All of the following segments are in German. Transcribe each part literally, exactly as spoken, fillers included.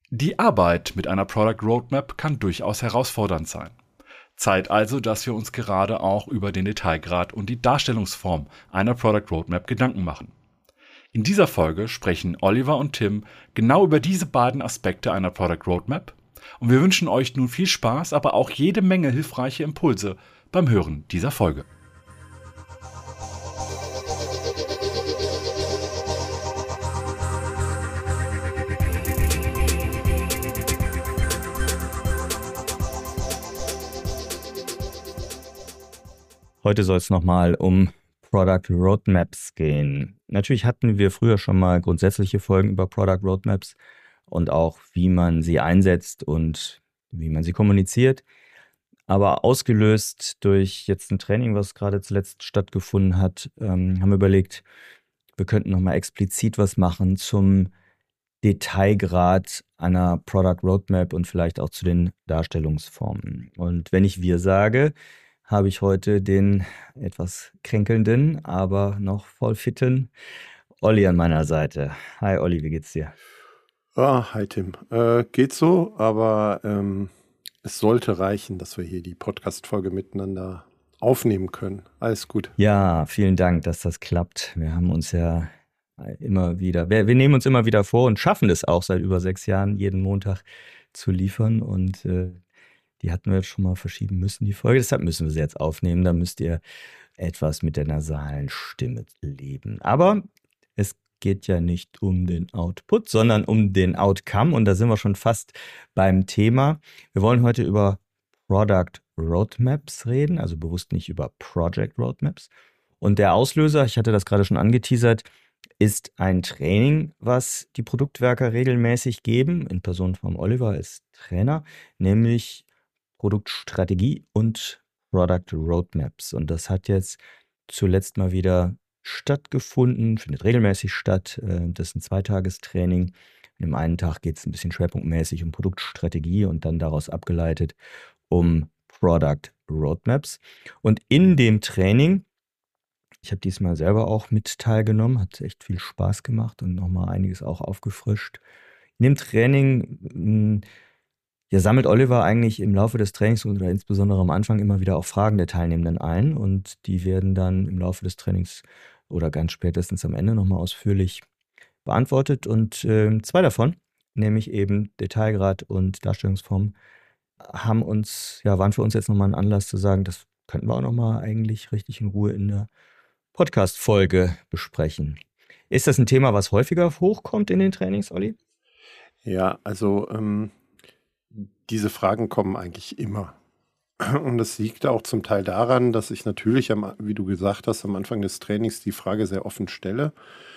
Die Arbeit mit einer Product Roadmap kann durchaus herausfordernd sein. Zeit also, dass wir uns gerade auch über den Detailgrad und die Darstellungsform einer Product Roadmap Gedanken machen. In dieser Folge sprechen Oliver und Tim genau über diese beiden Aspekte einer Product Roadmap und wir wünschen euch nun viel Spaß, aber auch jede Menge hilfreiche Impulse beim Hören dieser Folge. Heute soll es nochmal um Product Roadmaps gehen. Natürlich hatten wir früher schon mal grundsätzliche Folgen über Product Roadmaps und auch, wie man sie einsetzt und wie man sie kommuniziert. Aber ausgelöst durch jetzt ein Training, was gerade zuletzt stattgefunden hat, ähm, haben wir überlegt, wir könnten nochmal explizit was machen zum Detailgrad einer Product Roadmap und vielleicht auch zu den Darstellungsformen. Und wenn ich wir sage, habe ich heute den etwas kränkelnden, aber noch voll fitten Olli an meiner Seite. Hi Olli, wie geht's dir? Ah, hi Tim. Äh, geht so, aber ähm, es sollte reichen, dass wir hier die Podcast-Folge miteinander aufnehmen können. Alles gut. Ja, vielen Dank, dass das klappt. Wir haben uns ja immer wieder, wir, wir nehmen uns immer wieder vor und schaffen es auch seit über sechs Jahren, jeden Montag zu liefern und äh, die hatten wir jetzt schon mal verschieben müssen, die Folge. Deshalb müssen wir sie jetzt aufnehmen. Da müsst ihr etwas mit der nasalen Stimme leben. Aber es geht ja nicht um den Output, sondern um den Outcome. Und da sind wir schon fast beim Thema. Wir wollen heute über Product Roadmaps reden, also bewusst nicht über Project Roadmaps. Und der Auslöser, ich hatte das gerade schon angeteasert, ist ein Training, was die Produktwerker regelmäßig geben, in Person von Oliver als Trainer, nämlich Produktstrategie und Product Roadmaps. Und das hat jetzt zuletzt mal wieder stattgefunden, findet regelmäßig statt. Das ist ein Zweitagestraining. An dem einen Tag geht es ein bisschen schwerpunktmäßig um Produktstrategie und dann daraus abgeleitet um Product Roadmaps. Und in dem Training, ich habe diesmal selber auch mit teilgenommen, hat echt viel Spaß gemacht und nochmal einiges auch aufgefrischt. In dem Training Ja, sammelt Oliver eigentlich im Laufe des Trainings oder insbesondere am Anfang immer wieder auch Fragen der Teilnehmenden ein und die werden dann im Laufe des Trainings oder ganz spätestens am Ende nochmal ausführlich beantwortet und äh, zwei davon, nämlich eben Detailgrad und Darstellungsform, haben uns, ja, waren für uns jetzt nochmal ein Anlass zu sagen, das könnten wir auch nochmal eigentlich richtig in Ruhe in der Podcast-Folge besprechen. Ist das ein Thema, was häufiger hochkommt in den Trainings, Olli? Ja, also ähm diese Fragen kommen eigentlich immer. Und das liegt auch zum Teil daran, dass ich natürlich, am, wie du gesagt hast, am Anfang des Trainings die Frage sehr offen stelle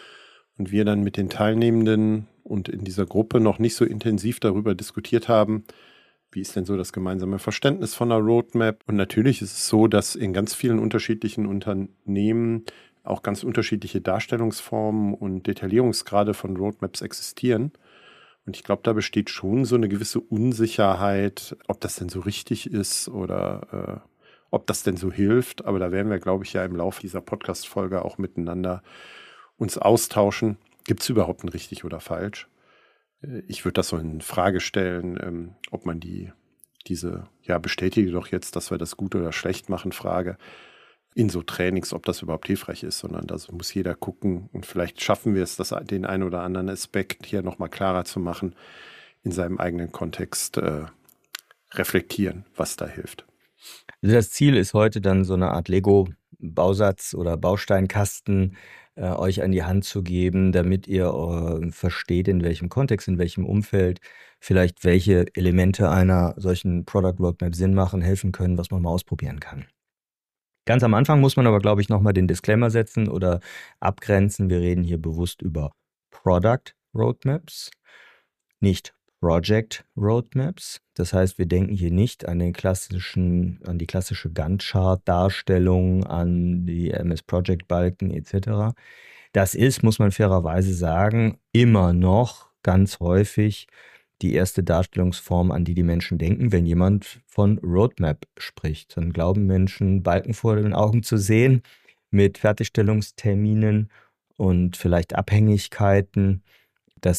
und wir dann mit den Teilnehmenden und in dieser Gruppe noch nicht so intensiv darüber diskutiert haben, wie ist denn so das gemeinsame Verständnis von einer Roadmap. Und natürlich ist es so, dass in ganz vielen unterschiedlichen Unternehmen auch ganz unterschiedliche Darstellungsformen und Detaillierungsgrade von Roadmaps existieren. Und ich glaube, da besteht schon so eine gewisse Unsicherheit, ob das denn so richtig ist oder äh, ob das denn so hilft. Aber da werden wir, glaube ich, ja im Laufe dieser Podcast-Folge auch miteinander uns austauschen. Gibt es überhaupt ein richtig oder falsch? Äh, ich würde das so in Frage stellen, ähm, ob man die diese, ja, bestätige doch jetzt, dass wir das gut oder schlecht machen, Frage in so Trainings, ob das überhaupt hilfreich ist, sondern da muss jeder gucken und vielleicht schaffen wir es, das, den einen oder anderen Aspekt hier nochmal klarer zu machen, in seinem eigenen Kontext äh, reflektieren, was da hilft. Also das Ziel ist heute dann so eine Art Lego-Bausatz oder Bausteinkasten äh, euch an die Hand zu geben, damit ihr äh, versteht, in welchem Kontext, in welchem Umfeld vielleicht welche Elemente einer solchen Product Roadmap Sinn machen, helfen können, was man mal ausprobieren kann. Ganz am Anfang muss man aber, glaube ich, nochmal den Disclaimer setzen oder abgrenzen. Wir reden hier bewusst über Product Roadmaps, nicht Project Roadmaps. Das heißt, wir denken hier nicht an den klassischen, an die klassische Gantt-Chart-Darstellung, an die M S-Project-Balken et cetera. Das ist, muss man fairerweise sagen, immer noch ganz häufig die erste Darstellungsform, an die die Menschen denken, wenn jemand von Roadmap spricht. Dann glauben Menschen, Balken vor den Augen zu sehen mit Fertigstellungsterminen und vielleicht Abhängigkeiten. Das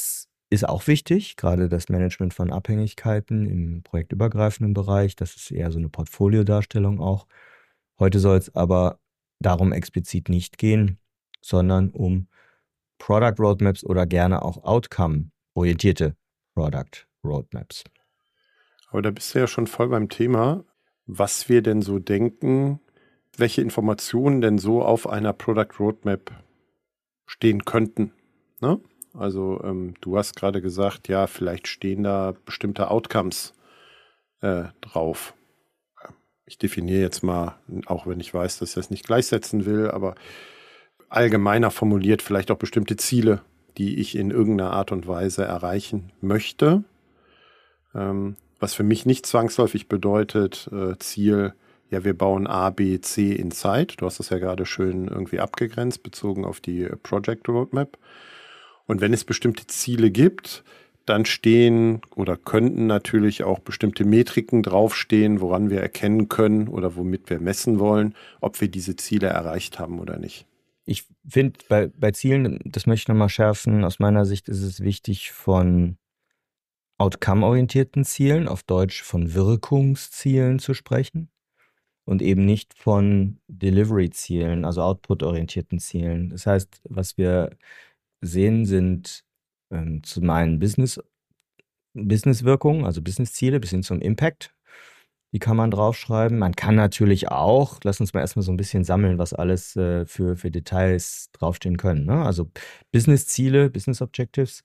ist auch wichtig, gerade das Management von Abhängigkeiten im projektübergreifenden Bereich. Das ist eher so eine Portfoliodarstellung auch. Heute soll es aber darum explizit nicht gehen, sondern um Product Roadmaps oder gerne auch Outcome-orientierte Product Roadmaps. Aber da bist du ja schon voll beim Thema, was wir denn so denken, welche Informationen denn so auf einer Product Roadmap stehen könnten. Ne? Also ähm, du hast gerade gesagt, ja, vielleicht stehen da bestimmte Outcomes äh, drauf. Ich definiere jetzt mal, auch wenn ich weiß, dass ich das nicht gleichsetzen will, aber allgemeiner formuliert vielleicht auch bestimmte Ziele, die ich in irgendeiner Art und Weise erreichen möchte. Ähm, was für mich nicht zwangsläufig bedeutet, äh, Ziel, ja, wir bauen A, B, C in Zeit. Du hast das ja gerade schön irgendwie abgegrenzt, bezogen auf die Project Roadmap. Und wenn es bestimmte Ziele gibt, dann stehen oder könnten natürlich auch bestimmte Metriken draufstehen, woran wir erkennen können oder womit wir messen wollen, ob wir diese Ziele erreicht haben oder nicht. Ich finde, bei, bei Zielen, das möchte ich nochmal schärfen, aus meiner Sicht ist es wichtig, von outcome-orientierten Zielen, auf Deutsch von Wirkungszielen zu sprechen und eben nicht von Delivery-Zielen, also output-orientierten Zielen. Das heißt, was wir sehen, sind ähm, zum einen Business, Business-Wirkungen, also Business-Ziele bis hin zum Impact. Die kann man draufschreiben. Man kann natürlich auch, lass uns mal erstmal so ein bisschen sammeln, was alles äh, für, für Details draufstehen können. Ne? Also Business-Ziele, Business-Objectives,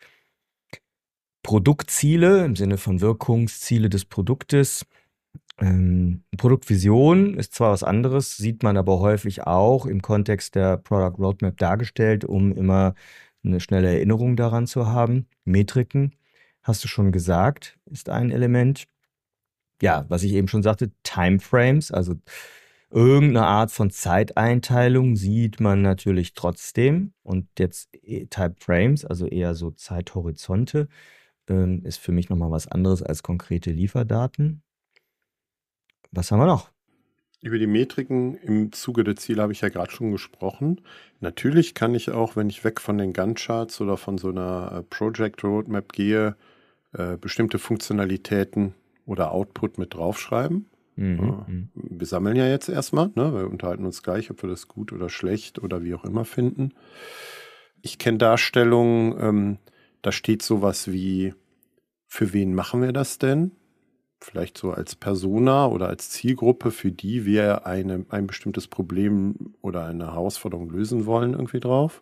Produktziele im Sinne von Wirkungsziele des Produktes. Ähm, Produktvision ist zwar was anderes, sieht man aber häufig auch im Kontext der Product Roadmap dargestellt, um immer eine schnelle Erinnerung daran zu haben. Metriken, hast du schon gesagt, ist ein Element. Ja, was ich eben schon sagte, Timeframes, also irgendeine Art von Zeiteinteilung sieht man natürlich trotzdem. Und jetzt eh, Timeframes, also eher so Zeithorizonte, ähm, ist für mich nochmal was anderes als konkrete Lieferdaten. Was haben wir noch? Über die Metriken im Zuge der Ziele habe ich ja gerade schon gesprochen. Natürlich kann ich auch, wenn ich weg von den Gantt-Charts oder von so einer Project Roadmap gehe, äh, bestimmte Funktionalitäten oder Output mit draufschreiben. Mhm. Äh, wir sammeln ja jetzt erstmal, ne? Wir unterhalten uns gleich, ob wir das gut oder schlecht oder wie auch immer finden. Ich kenne Darstellungen, ähm, da steht sowas wie, für wen machen wir das denn? Vielleicht so als Persona oder als Zielgruppe, für die wir eine, ein bestimmtes Problem oder eine Herausforderung lösen wollen, irgendwie drauf.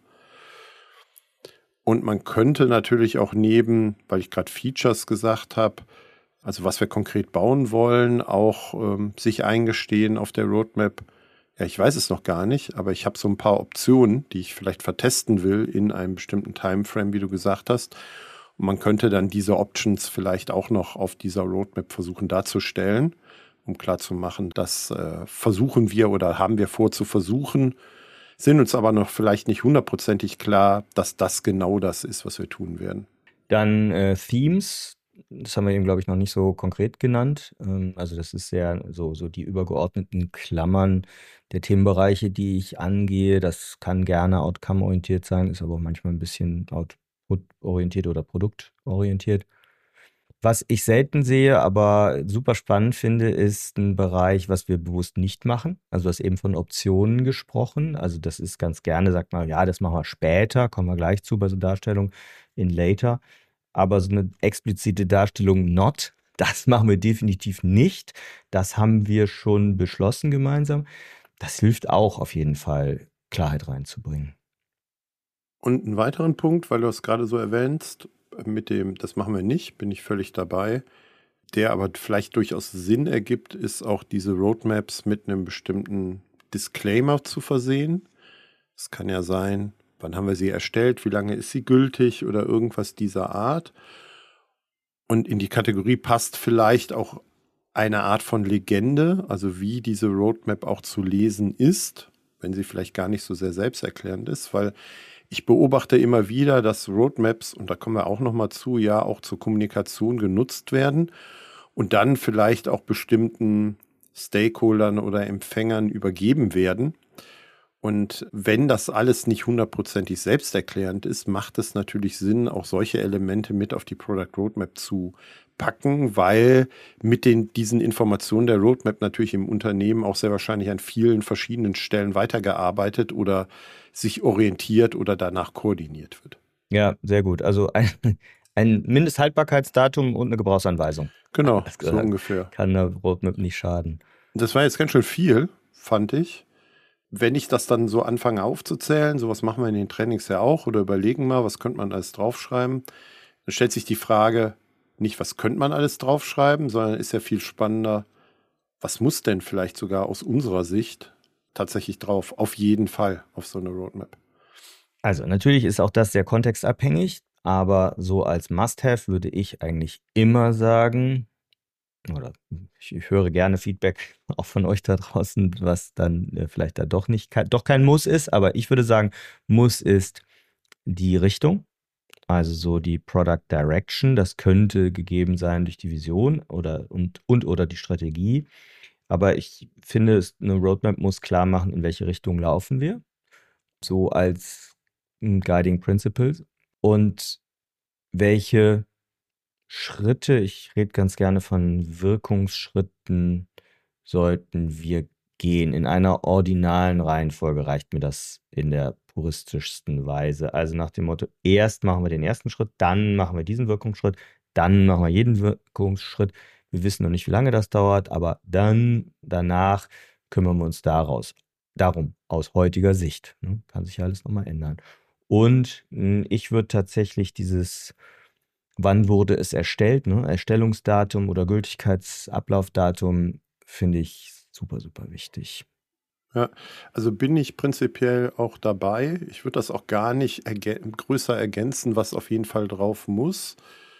Und man könnte natürlich auch neben, weil ich gerade Features gesagt habe, also was wir konkret bauen wollen, auch ähm, sich eingestehen auf der Roadmap. Ja, ich weiß es noch gar nicht, aber ich habe so ein paar Optionen, die ich vielleicht vertesten will in einem bestimmten Timeframe, wie du gesagt hast. Und man könnte dann diese Options vielleicht auch noch auf dieser Roadmap versuchen darzustellen, um klarzumachen, das äh, versuchen wir oder haben wir vor zu versuchen, sind uns aber noch vielleicht nicht hundertprozentig klar, dass das genau das ist, was wir tun werden. Dann äh, Themes, das haben wir eben, glaube ich, noch nicht so konkret genannt. Ähm, also das ist sehr so, so die übergeordneten Klammern der Themenbereiche, die ich angehe. Das kann gerne outcome-orientiert sein, ist aber auch manchmal ein bisschen output-orientiert oder produktorientiert. Was ich selten sehe, aber super spannend finde, ist ein Bereich, was wir bewusst nicht machen. Also du hast eben von Optionen gesprochen. Also das ist ganz gerne, sagt man, ja, das machen wir später, kommen wir gleich zu bei so Darstellung in later. Aber so eine explizite Darstellung not, das machen wir definitiv nicht. Das haben wir schon beschlossen gemeinsam. Das hilft auch auf jeden Fall, Klarheit reinzubringen. Und einen weiteren Punkt, weil du es gerade so erwähnst, mit dem, das machen wir nicht, bin ich völlig dabei, der aber vielleicht durchaus Sinn ergibt, ist auch diese Roadmaps mit einem bestimmten Disclaimer zu versehen. Es kann ja sein, wann haben wir sie erstellt, wie lange ist sie gültig oder irgendwas dieser Art. Und in die Kategorie passt vielleicht auch eine Art von Legende, also wie diese Roadmap auch zu lesen ist, wenn sie vielleicht gar nicht so sehr selbsterklärend ist, weil ich beobachte immer wieder, dass Roadmaps, und da kommen wir auch nochmal zu, ja auch zur Kommunikation genutzt werden und dann vielleicht auch bestimmten Stakeholdern oder Empfängern übergeben werden. Und wenn das alles nicht hundertprozentig selbsterklärend ist, macht es natürlich Sinn, auch solche Elemente mit auf die Product Roadmap zu packen, weil mit den, diesen Informationen der Roadmap natürlich im Unternehmen auch sehr wahrscheinlich an vielen verschiedenen Stellen weitergearbeitet oder sich orientiert oder danach koordiniert wird. Ja, sehr gut. Also ein, ein Mindesthaltbarkeitsdatum und eine Gebrauchsanweisung. Genau, Das so ungefähr. kann der Roadmap nicht schaden. Das war jetzt ganz schön viel, fand ich. Wenn ich das dann so anfange aufzuzählen, sowas machen wir in den Trainings ja auch, oder überlegen mal, was könnte man alles draufschreiben, dann stellt sich die Frage, nicht was könnte man alles draufschreiben, sondern ist ja viel spannender, was muss denn vielleicht sogar aus unserer Sicht tatsächlich drauf, auf jeden Fall auf so eine Roadmap. Also natürlich ist auch das sehr kontextabhängig, aber so als Must-Have würde ich eigentlich immer sagen, oder ich, ich höre gerne Feedback auch von euch da draußen, was dann äh, vielleicht da doch nicht, kein, doch kein Muss ist, aber ich würde sagen, Muss ist die Richtung, also so die Product Direction, das könnte gegeben sein durch die Vision oder und, und oder die Strategie, aber ich finde, es- eine Roadmap muss klar machen, in welche Richtung laufen wir, so als mm, Guiding Principles und welche Schritte, ich rede ganz gerne von Wirkungsschritten, sollten wir gehen. In einer ordinalen Reihenfolge reicht mir das in der puristischsten Weise. Also nach dem Motto, erst machen wir den ersten Schritt, dann machen wir diesen Wirkungsschritt, dann machen wir jeden Wirkungsschritt. Wir wissen noch nicht, wie lange das dauert, aber dann, danach kümmern wir uns daraus. Darum, aus heutiger Sicht. Ne? Kann sich ja alles nochmal ändern. Und mh, ich würde tatsächlich dieses, wann wurde es erstellt, ne? Erstellungsdatum oder Gültigkeitsablaufdatum, finde ich super, super wichtig. Ja, also bin ich prinzipiell auch dabei. Ich würde das auch gar nicht ergä größer ergänzen, was auf jeden Fall drauf muss.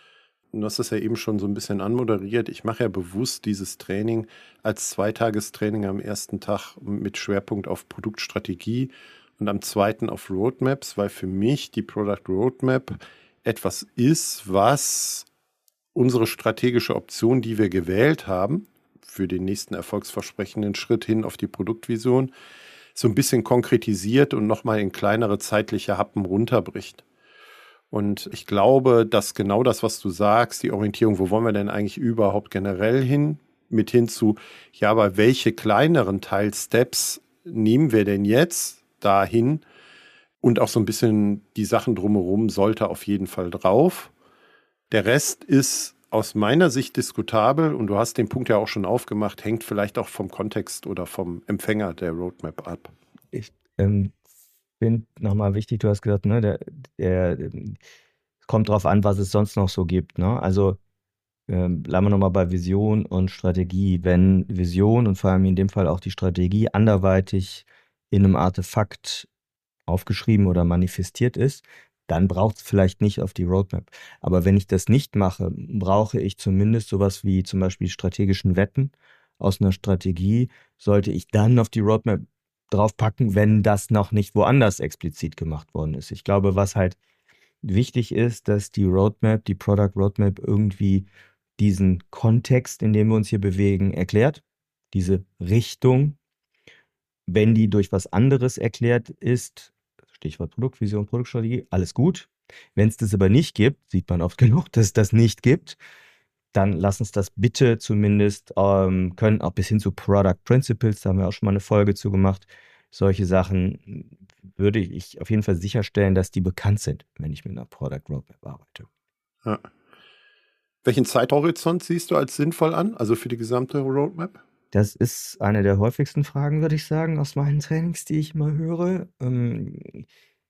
Du hast das ja eben schon so ein bisschen anmoderiert. Ich mache ja bewusst dieses Training als Zweitagestraining am ersten Tag mit Schwerpunkt auf Produktstrategie und am zweiten auf Roadmaps, weil für mich die Product Roadmap etwas ist, was unsere strategische Option, die wir gewählt haben, für den nächsten erfolgsversprechenden Schritt hin auf die Produktvision, so ein bisschen konkretisiert und nochmal in kleinere zeitliche Happen runterbricht. Und ich glaube, dass genau das, was du sagst, die Orientierung, wo wollen wir denn eigentlich überhaupt generell hin, mit hin zu, ja, aber welche kleineren Teilsteps nehmen wir denn jetzt dahin? Und auch so ein bisschen die Sachen drumherum sollte auf jeden Fall drauf. Der Rest ist aus meiner Sicht diskutabel und du hast den Punkt ja auch schon aufgemacht, hängt vielleicht auch vom Kontext oder vom Empfänger der Roadmap ab. Ich ähm, finde nochmal wichtig, du hast gesagt, ne, der, der, ähm, es kommt drauf an, was es sonst noch so gibt. Ne? Also ähm, bleiben wir nochmal bei Vision und Strategie. Wenn Vision und vor allem in dem Fall auch die Strategie anderweitig in einem Artefakt aufgeschrieben oder manifestiert ist, dann braucht es vielleicht nicht auf die Roadmap. Aber wenn ich das nicht mache, brauche ich zumindest sowas wie zum Beispiel strategischen Wetten aus einer Strategie, sollte ich dann auf die Roadmap draufpacken, wenn das noch nicht woanders explizit gemacht worden ist. Ich glaube, was halt wichtig ist, dass die Roadmap, die Product Roadmap irgendwie diesen Kontext, in dem wir uns hier bewegen, erklärt, diese Richtung. Wenn die durch was anderes erklärt ist, Stichwort Produktvision, Produktstrategie, alles gut. Wenn es das aber nicht gibt, sieht man oft genug, dass es das nicht gibt, dann lass uns das bitte zumindest ähm, können, auch bis hin zu Product Principles, da haben wir auch schon mal eine Folge zu gemacht. Solche Sachen würde ich auf jeden Fall sicherstellen, dass die bekannt sind, wenn ich mit einer Product Roadmap arbeite. Ja. Welchen Zeithorizont siehst du als sinnvoll an, also für die gesamte Roadmap? Das ist eine der häufigsten Fragen, würde ich sagen, aus meinen Trainings, die ich immer höre. Ähm,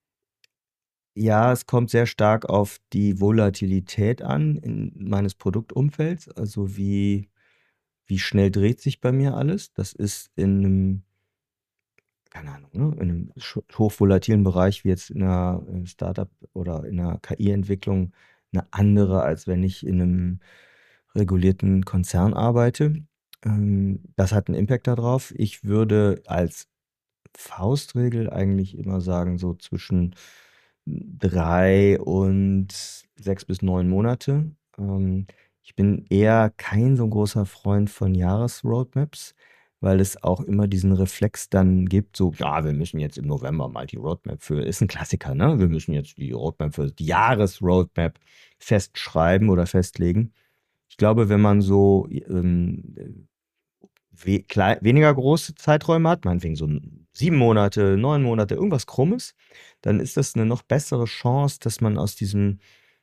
ja, es kommt sehr stark auf die Volatilität an in meines Produktumfelds, also wie, wie schnell dreht sich bei mir alles. Das ist in einem, keine Ahnung, ne, in einem sch- hochvolatilen Bereich wie jetzt in einer äh, Startup oder in einer K I-Entwicklung eine andere, als wenn ich in einem regulierten Konzern arbeite. Ähm, das hat einen Impact darauf. Ich würde als Faustregel eigentlich immer sagen, so zwischen drei und sechs bis neun Monate. Ähm, ich bin eher kein so großer Freund von Jahresroadmaps, weil es auch immer diesen Reflex dann gibt, so, ja, wir müssen jetzt im November mal die Roadmap für, ist ein Klassiker, ne? Wir müssen jetzt die Roadmap für die Jahresroadmap festschreiben oder festlegen. Ich glaube, wenn man so ähm, we klei- weniger große Zeiträume hat, meinetwegen so sieben Monate, neun Monate, irgendwas Krummes, dann ist das eine noch bessere Chance, dass man aus diesem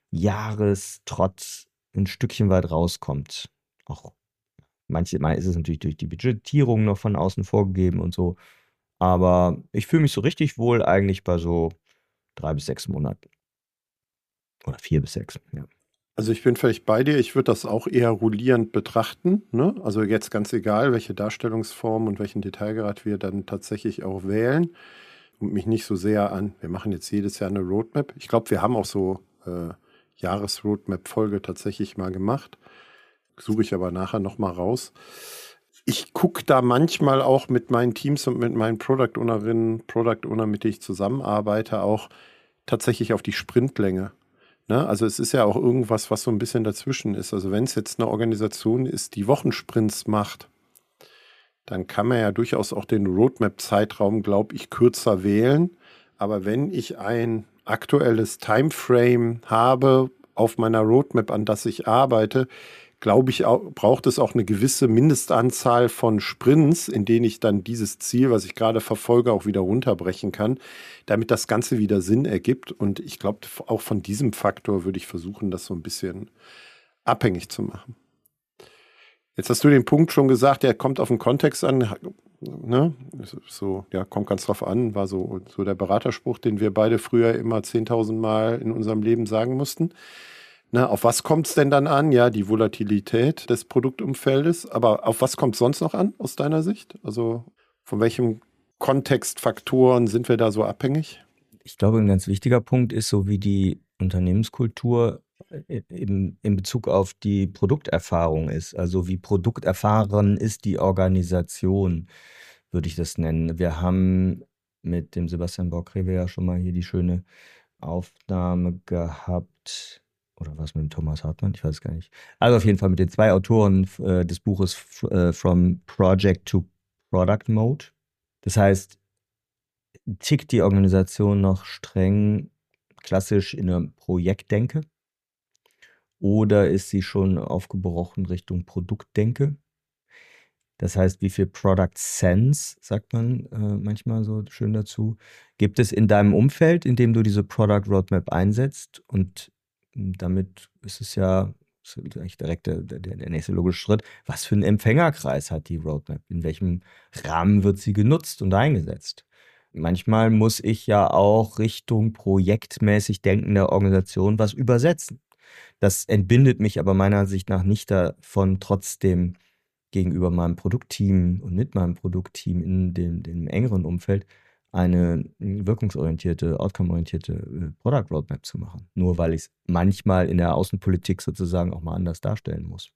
Jahrestrotz ein Stückchen weit rauskommt. Auch manchmal ist es natürlich durch die Budgetierung noch von außen vorgegeben und so. Aber ich fühle mich so richtig wohl eigentlich bei so drei bis sechs Monaten. Oder vier bis sechs, ja. Also ich bin völlig bei dir. Ich würde das auch eher rollierend betrachten, ne? Also jetzt ganz egal, welche Darstellungsform und welchen Detailgrad wir dann tatsächlich auch wählen und mich nicht so sehr an, wir machen jetzt jedes Jahr eine Roadmap. Ich glaube, wir haben auch so äh, Jahresroadmap-Folge tatsächlich mal gemacht. Suche ich aber nachher nochmal raus. Ich gucke da manchmal auch mit meinen Teams und mit meinen Product Ownerinnen, Product Owner, mit denen ich zusammenarbeite, auch tatsächlich auf die Sprintlänge. Ne? Also es ist ja auch irgendwas, was so ein bisschen dazwischen ist. Also wenn es jetzt eine Organisation ist, die Wochensprints macht, dann kann man ja durchaus auch den Roadmap-Zeitraum, glaube ich, kürzer wählen. Aber wenn ich ein aktuelles Timeframe habe auf meiner Roadmap, an das ich arbeite, glaube ich, auch, braucht es auch eine gewisse Mindestanzahl von Sprints, in denen ich dann dieses Ziel, was ich gerade verfolge, auch wieder runterbrechen kann, damit das Ganze wieder Sinn ergibt. Und ich glaube, auch von diesem Faktor würde ich versuchen, das so ein bisschen abhängig zu machen. Jetzt hast du den Punkt schon gesagt, der kommt auf den Kontext an. Ne? So, ja, kommt ganz drauf an, war so, so der Beraterspruch, den wir beide früher immer zehntausend Mal in unserem Leben sagen mussten. Na, auf was kommt es denn dann an? Ja, die Volatilität des Produktumfeldes. Aber auf was kommt es sonst noch an, aus deiner Sicht? Also von welchen Kontextfaktoren sind wir da so abhängig? Ich glaube, ein ganz wichtiger Punkt ist, so wie die Unternehmenskultur in, in Bezug auf die Produkterfahrung ist. Also wie produkterfahren ist die Organisation, würde ich das nennen. Wir haben mit dem Sebastian Bockrewe ja schon mal hier die schöne Aufnahme gehabt. Oder was mit dem Thomas Hartmann? Ich weiß es gar nicht. Also auf jeden Fall mit den zwei Autoren äh, des Buches f- äh, From Project to Product Mode. Das heißt, tickt die Organisation noch streng klassisch in einer Projektdenke? Oder ist sie schon aufgebrochen Richtung Produktdenke? Das heißt, wie viel Product Sense, sagt man äh, manchmal so schön dazu, gibt es in deinem Umfeld, in dem du diese Product Roadmap einsetzt? Und damit ist es ja ist eigentlich direkt der, der, der nächste logische Schritt. Was für einen Empfängerkreis hat die Roadmap? In welchem Rahmen wird sie genutzt und eingesetzt? Manchmal muss ich ja auch Richtung projektmäßig denkender Organisation was übersetzen. Das entbindet mich aber meiner Ansicht nach nicht davon, trotzdem gegenüber meinem Produktteam und mit meinem Produktteam in dem, dem engeren Umfeld eine wirkungsorientierte, outcome-orientierte äh, Product Roadmap zu machen. Nur weil ich es manchmal in der Außenpolitik sozusagen auch mal anders darstellen muss.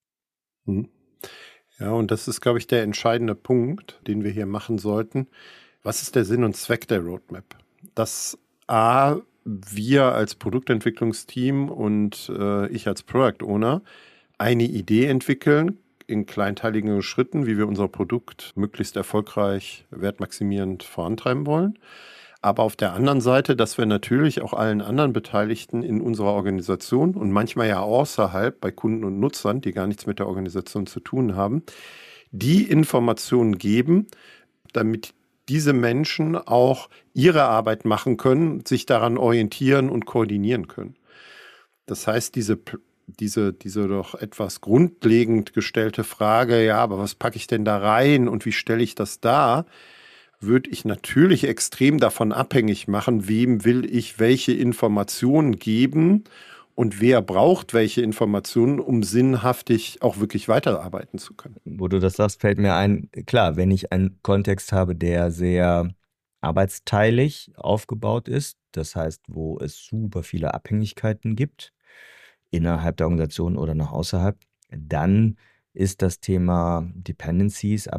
Mhm. Ja, und das ist, glaube ich, der entscheidende Punkt, den wir hier machen sollten. Was ist der Sinn und Zweck der Roadmap? Dass A, wir als Produktentwicklungsteam und äh, ich als Product Owner eine Idee entwickeln, in kleinteiligen Schritten, wie wir unser Produkt möglichst erfolgreich, wertmaximierend vorantreiben wollen. Aber auf der anderen Seite, dass wir natürlich auch allen anderen Beteiligten in unserer Organisation und manchmal ja außerhalb bei Kunden und Nutzern, die gar nichts mit der Organisation zu tun haben, die Informationen geben, damit diese Menschen auch ihre Arbeit machen können, sich daran orientieren und koordinieren können. Das heißt, diese Diese, diese doch etwas grundlegend gestellte Frage, ja, aber was packe ich denn da rein und wie stelle ich das dar, würde ich natürlich extrem davon abhängig machen, wem will ich welche Informationen geben und wer braucht welche Informationen, um sinnhaftig auch wirklich weiterarbeiten zu können. Wo du das sagst, fällt mir ein, klar, wenn ich einen Kontext habe, der sehr arbeitsteilig aufgebaut ist, das heißt, wo es super viele Abhängigkeiten gibt, innerhalb der Organisation oder noch außerhalb, dann ist das Thema Dependencies,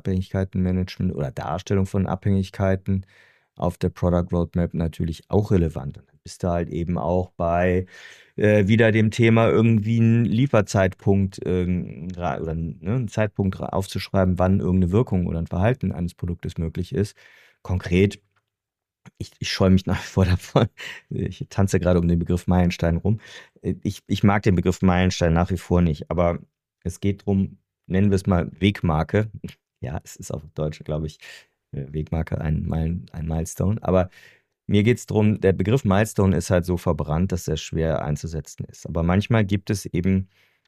Abhängigkeitenmanagement oder Darstellung von Abhängigkeiten auf der Product Roadmap natürlich auch relevant. Ein bist du halt eben auch bei äh, wieder dem Thema irgendwie einen Lieferzeitpunkt äh, oder ne, einen Zeitpunkt aufzuschreiben, wann irgendeine Wirkung oder ein Verhalten eines Produktes möglich ist. Konkret, ich, ich scheue mich nach wie vor davon, ich tanze gerade um den Begriff Meilenstein rum. Ich, ich mag den Begriff Meilenstein nach wie vor nicht, aber es geht darum, nennen wir es mal Wegmarke. Ja, es ist auf Deutsch, glaube ich, Wegmarke ein, Meilen, ein Milestone. Aber mir geht es darum, der Begriff Milestone ist halt so verbrannt, dass er schwer einzusetzen ist. Aber manchmal gibt es eben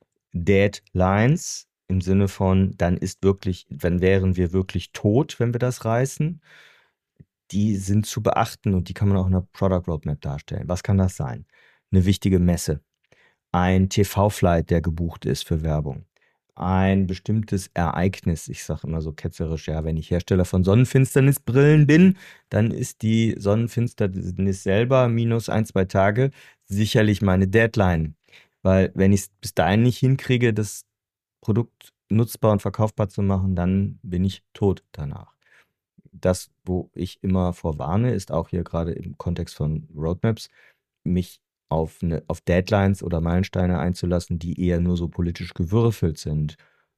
Deadlines im Sinne von, dann ist wirklich, dann wären wir wirklich tot, wenn wir das reißen. Die sind zu beachten und die kann man auch in einer Product Roadmap darstellen. Was kann das sein? Eine wichtige Messe, ein T V-Flight, der gebucht ist für Werbung, ein bestimmtes Ereignis. Ich sage immer so ketzerisch, ja, wenn ich Hersteller von Sonnenfinsternisbrillen bin, dann ist die Sonnenfinsternis selber minus ein, zwei Tage sicherlich meine Deadline. Weil wenn ich es bis dahin nicht hinkriege, das Produkt nutzbar und verkaufbar zu machen, dann bin ich tot danach. Das, wo ich immer vorwarne, ist auch hier gerade im Kontext von Roadmaps, mich auf, eine, auf Deadlines oder Meilensteine einzulassen, die eher nur so politisch gewürfelt sind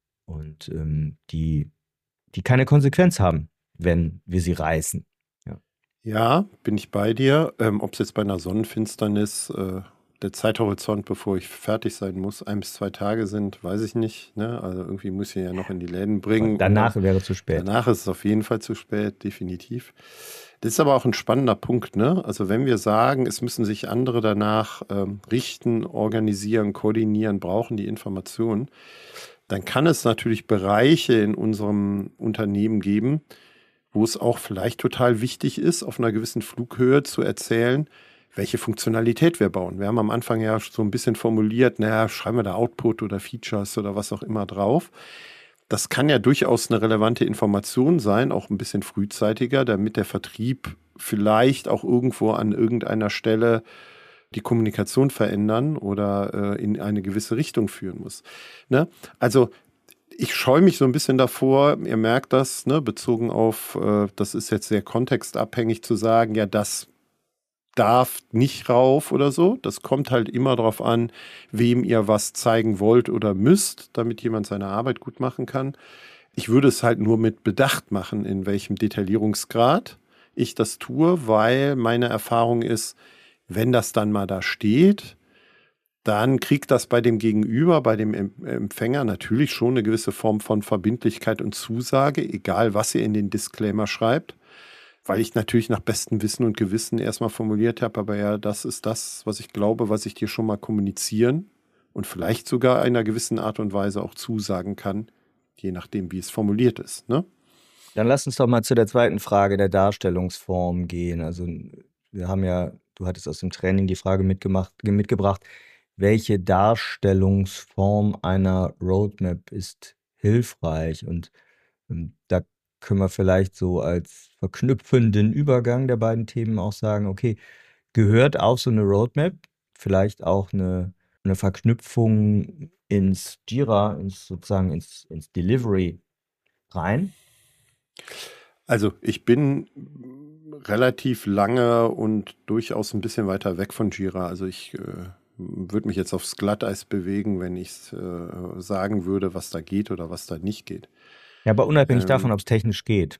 und ähm, die, die keine Konsequenz haben, wenn wir sie reißen. Ja, Ja, bin ich bei dir. Ähm, ob es jetzt bei einer Sonnenfinsternis äh, der Zeithorizont, bevor ich fertig sein muss, ein bis zwei Tage sind, weiß ich nicht. Ne? Also irgendwie muss ich ja noch in die Läden bringen. danach Und wäre zu spät. Danach ist es auf jeden Fall zu spät, definitiv. Das ist aber auch ein spannender Punkt, ne? Also wenn wir sagen, es müssen sich andere danach ähm, richten, organisieren, koordinieren, brauchen die Informationen, dann kann es natürlich Bereiche in unserem Unternehmen geben, wo es auch vielleicht total wichtig ist, auf einer gewissen Flughöhe zu erzählen, welche Funktionalität wir bauen. Wir haben am Anfang ja so ein bisschen formuliert, naja, schreiben wir da Output oder Features oder was auch immer drauf. Das kann ja durchaus eine relevante Information sein, auch ein bisschen frühzeitiger, damit der Vertrieb vielleicht auch irgendwo an irgendeiner Stelle die Kommunikation verändern oder äh, in eine gewisse Richtung führen muss. Ne? Also ich scheue mich so ein bisschen davor, ihr merkt das, ne, bezogen auf, äh, das ist jetzt sehr kontextabhängig zu sagen, ja, das darf nicht rauf oder so. Das kommt halt immer darauf an, wem ihr was zeigen wollt oder müsst, damit jemand seine Arbeit gut machen kann. Ich würde es halt nur mit Bedacht machen, in welchem Detaillierungsgrad ich das tue, weil meine Erfahrung ist, wenn das dann mal da steht, dann kriegt das bei dem Gegenüber, bei dem Empfänger natürlich schon eine gewisse Form von Verbindlichkeit und Zusage, egal was ihr in den Disclaimer schreibt. Weil ich natürlich nach bestem Wissen und Gewissen erstmal formuliert habe, aber ja, das ist das, was ich glaube, was ich dir schon mal kommunizieren und vielleicht sogar in einer gewissen Art und Weise auch zusagen kann, je nachdem, wie es formuliert ist. Ne? Dann lass uns doch mal zu der zweiten Frage der Darstellungsform gehen. Also wir haben ja, du hattest aus dem Training die Frage mitgemacht, mitgebracht, welche Darstellungsform einer Roadmap ist hilfreich? Und ähm, da können wir vielleicht so als verknüpfenden Übergang der beiden Themen auch sagen, okay, gehört auf so eine Roadmap vielleicht auch eine, eine Verknüpfung ins Jira, ins, sozusagen ins, ins Delivery rein? Also ich bin relativ lange und durchaus ein bisschen weiter weg von Jira. Also ich äh, würde mich jetzt aufs Glatteis bewegen, wenn ich äh, sagen würde, was da geht oder was da nicht geht. Ja, aber unabhängig Ähm, davon, ob es technisch geht.